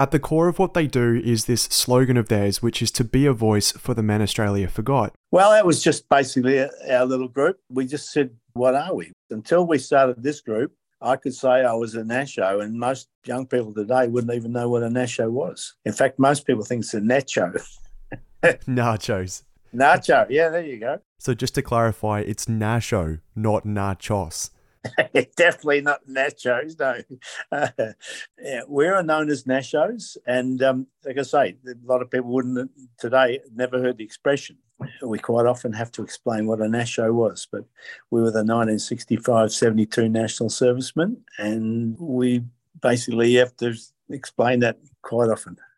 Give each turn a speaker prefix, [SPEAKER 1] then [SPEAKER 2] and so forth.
[SPEAKER 1] At the core of what they do is this slogan of theirs, which is to be a voice for the men Australia forgot.
[SPEAKER 2] Well, that was just basically our little group. We just said, what are we? Until we started this group, I could say I was a Nasho, and most young people today wouldn't even know what a Nasho was. In fact, most people think it's a Nacho.
[SPEAKER 1] Nachos.
[SPEAKER 2] Nacho, yeah, there you go.
[SPEAKER 1] So just to clarify, it's Nasho, not Nachos.
[SPEAKER 2] Definitely not Nachos, no. Yeah, we're known as Nashos, and like I say, a lot of people wouldn't today never heard the expression. We quite often have to explain what a Nasho was, but we were the 1965-72 national servicemen, and we basically have to explain that quite often.